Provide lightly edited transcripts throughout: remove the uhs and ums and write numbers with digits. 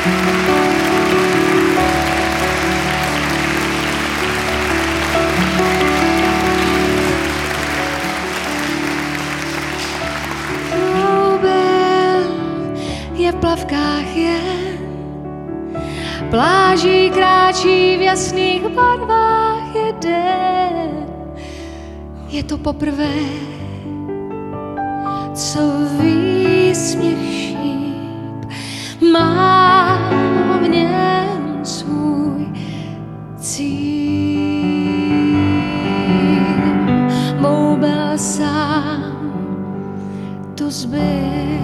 Je v plavkách pláží kráčí v jasných barvách jeden. Je to poprvé, co výsměch šíp má v něm svůj cíl. Moubel sám to zbyl.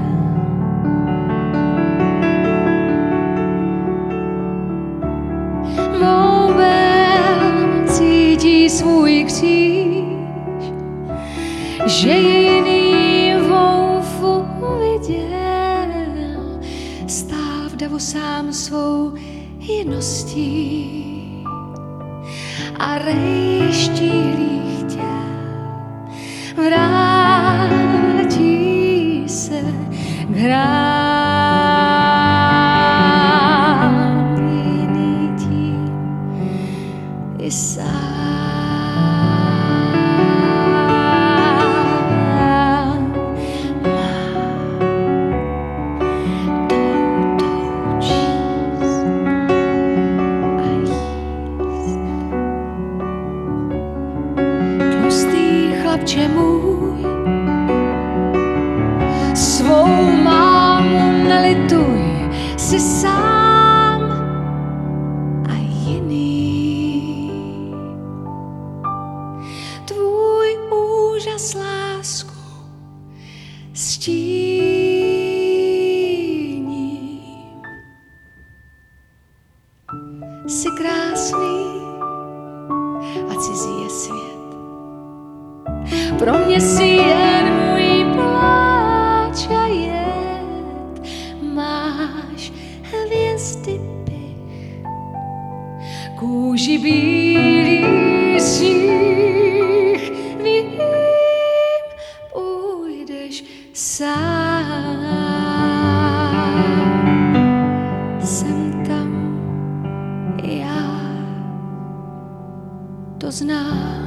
Cítí svůj kříž, že je jiný voufu viděl. Stál v davu sám svou jedností a rejštílý chtěl vrátí se k hrám. Jiný tím i sám. Chlapče můj, svou mámu nelituj, jsi sám a jiný. Tvůj úžas lásku stíním. Jsi krásný a cizí je svět. Pro mě si jen můj pláč a jed. Máš hvězdy pich, kůži bílý sníh. Vím, půjdeš sám. Jsem tam, já to znám.